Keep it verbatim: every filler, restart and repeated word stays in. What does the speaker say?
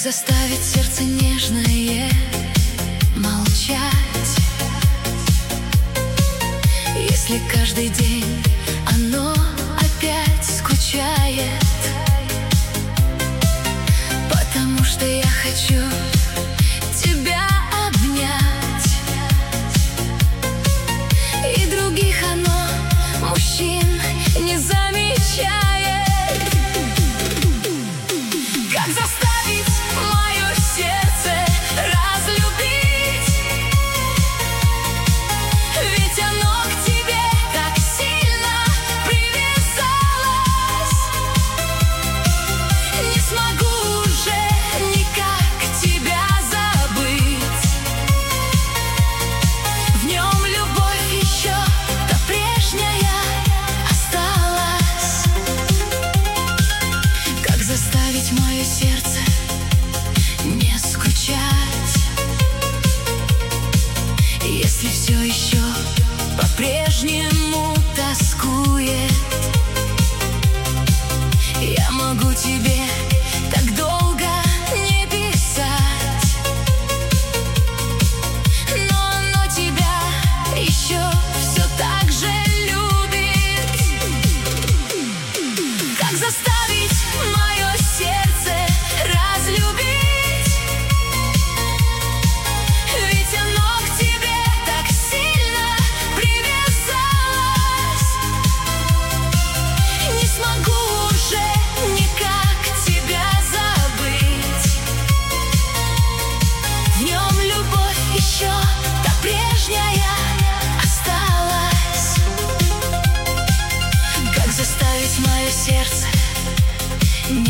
заставить сердце нежное молчать, если каждый день оно опять скучает? Потому что я хочу тебя обнять, и других оно, мужчин, не замечает. Как заставить мое сердце разлюбить? Ведь оно к тебе так сильно привязалось. Не смогу уже никак тебя забыть. В нем любовь еще та прежняя осталась. Как заставить мое сердце не скучать, если все еще